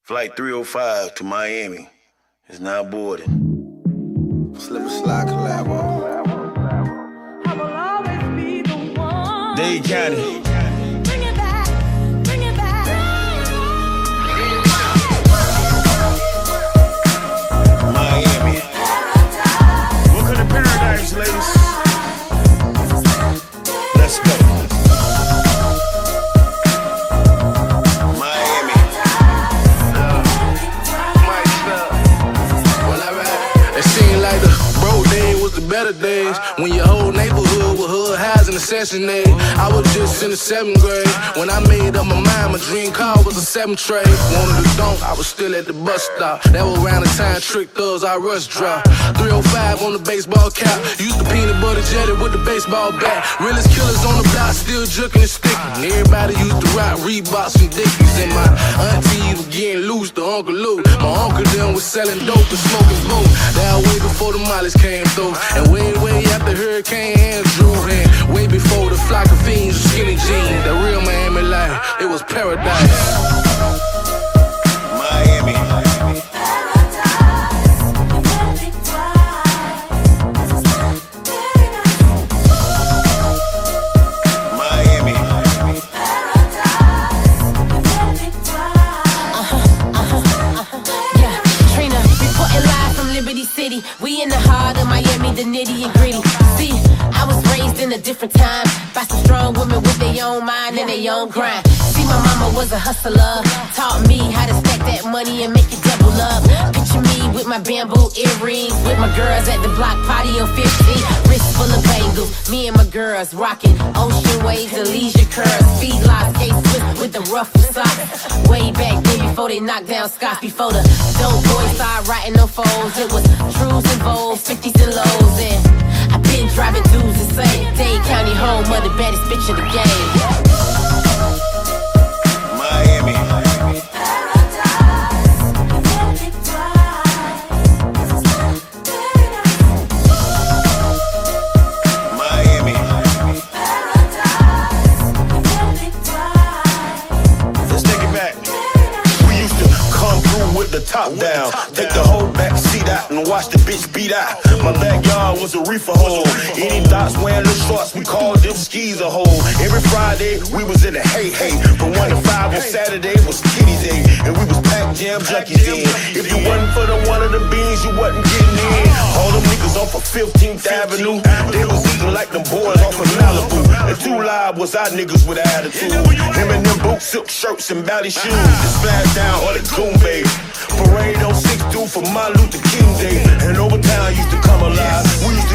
Flight 305 to Miami is now boarding. Slip and slide collabo. Dade County. Miami. Welcome to paradise, ladies. Let's go. Miami. When I rap, it seemed like the broke days was the better days. When your whole neighborhood was hood highs and assassinated. I was just in the 7th grade when I made up my mind. My dream car was a 7 trade. Wanted to dunk, I was still at the bus stop. That was around the time Trick Thugs I rush drop. 305 on the baseball cap. Used to peanut butter jelly with the baseball bat. Realest killers on the block, still juking and sticking. Everybody used to rock Reeboks and Dickies. And my auntie was getting loose to Uncle Lou. My uncle then was selling dope and smoking smoke. That way before the mollies came through. And way after Hurricane Andrew. And way before the flock of fiends with skinny jeans. The real Miami life, it was paradise. Miami. City. We in the heart of Miami, the nitty and gritty. See, I was raised in a different time by some strong women with their own mind and their own grind. See, my mama was a hustler, taught me how to stack that money and make it double up. Picture me with my bamboo earrings, with my girls at the block party on 50. Wrist full of bangles, me and my girls rocking ocean waves and leisure curves. Feet locked, skate swift with the ruffle socks. Way back then before they knocked down Scott, before the dope boys started writing no foes. It was trues and voles, 50s and lows, and I've been driving dudes the same. Dade County home of the baddest bitch in the game. Miami. Miami. Let's take it back. We used to come through with the top down, take the whole back seat out and watch the bitch beat out. My backyard was a reefer hole. Any thoughts wearing little shorts, we called them skis a hole. Every Friday we was in the hey. From 1 to 5 on Saturday was kitty day, and we was packed jam junkies in. If you wasn't for the one of the beans, you wasn't getting in. All them niggas off of 15th Avenue, they was eating like them boys off of Malibu. And 2 Live was our niggas with attitude. Him and them boot silk shirts and ballet shoes. The splash down or the goon babe. Parade on 6-2 for Martin Luther King Day. And Overtown used to come alive. We used